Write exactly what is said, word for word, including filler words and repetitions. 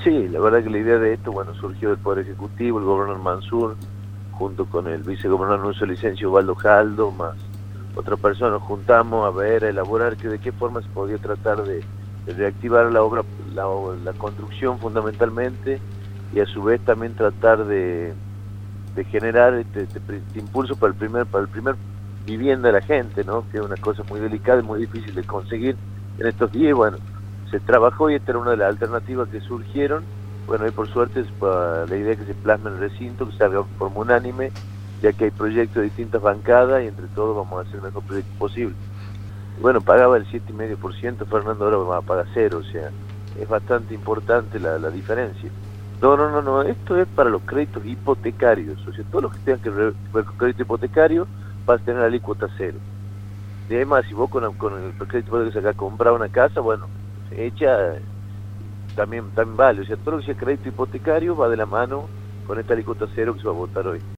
Sí, la verdad que la idea de esto, bueno, surgió del Poder Ejecutivo, el gobernador Mansur, junto con el vicegobernador Nuso Licencio Ubaldo Jaldo, más otra persona, nos juntamos a ver, a elaborar que de qué forma se podía tratar de, de reactivar la obra, la, la construcción fundamentalmente, y a su vez también tratar de, de generar este, este, este impulso para el primer, para el primer vivienda de la gente, ¿no? Que es una cosa muy delicada y muy difícil de conseguir en estos días. Bueno, se trabajó y esta era una de las alternativas que surgieron. Bueno, y por suerte es la idea que se plasma en el recinto, que salga de forma unánime, ya que hay proyectos de distintas bancadas y entre todos vamos a hacer el mejor proyecto posible. Y bueno, pagaba el siete coma cinco por ciento, Fernando ahora va a pagar cero, o sea, es bastante importante la, la diferencia. No, no, no, no, esto es para los créditos hipotecarios, o sea, todos los que tengan que ver con crédito hipotecario vas a tener la alícuota cero. Y además, si vos con, con el crédito hipotecario sacás comprar una casa, bueno, hecha, también, también vale, o sea, todo lo que sea crédito hipotecario va de la mano con esta alícuota cero que se va a votar hoy.